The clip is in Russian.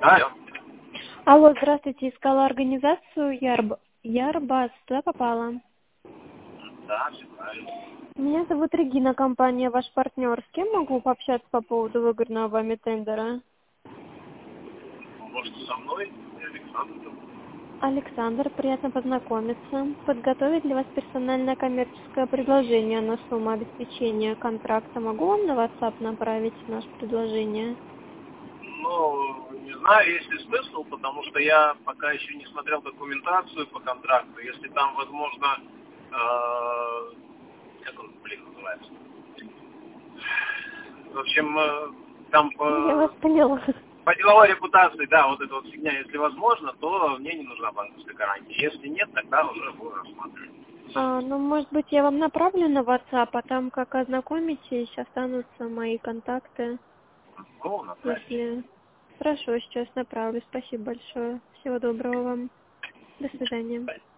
Алло. Алло, здравствуйте, искала организацию Ярбас, туда попала. Да, все правильно. Меня зовут Регина, компания «Ваш партнер». С кем могу пообщаться по поводу выигранного вами тендера? Может, со мной? Я Александр. Александр, приятно познакомиться. Подготовить для вас персональное коммерческое предложение на сумму обеспечения контракта. Могу вам на WhatsApp направить наше предложение? Ну, не знаю, есть ли смысл, потому что я пока еще не смотрел документацию по контракту. Если там, возможно, как он, называется? В общем, там Я вас поняла. по деловой репутации, да, вот эта вот фигня, если возможно, то мне не нужна банковская гарантия. Если нет, тогда уже буду рассматривать. Ну, может быть, я вам направлю на WhatsApp, а там, как ознакомитесь, останутся мои контакты. Ну, направьте. Если... Хорошо, сейчас направлю. Спасибо большое. Всего доброго вам. До свидания.